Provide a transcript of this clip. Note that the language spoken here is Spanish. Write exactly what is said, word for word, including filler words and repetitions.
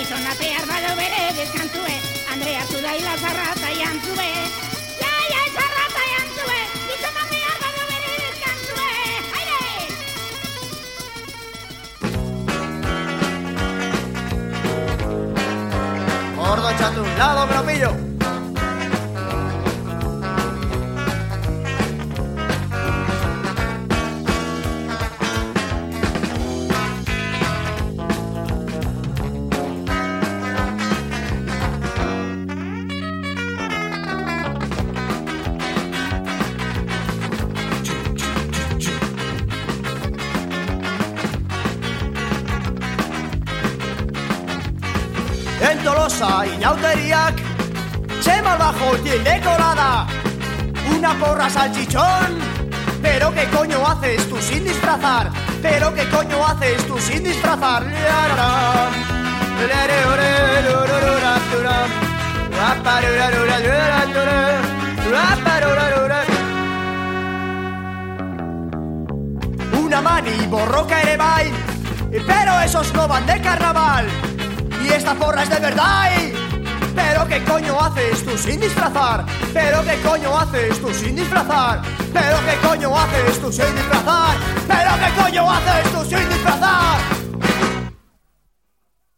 Gizona behar bado bere bizkantzue, Andre hartu daila zarrata jantzue. Ja, ja, zarrata jantzue, gizona behar bado bere bizkantzue. Haide! Gordo, échate un lado, que lo pillo. En Tolosa, inauteriak, Chema al bajo y decorada, una porra salchichón. Pero qué coño haces tú sin disfrazar, pero qué coño haces tú sin disfrazar. Una mani borroca ere bai, pero esos no van de carnaval. Y esta porra es de verdad. Pero qué coño haces tú sin disfrazar, pero qué coño haces tú sin disfrazar, pero qué coño haces tú sin disfrazar, pero qué coño haces tú sin disfrazar.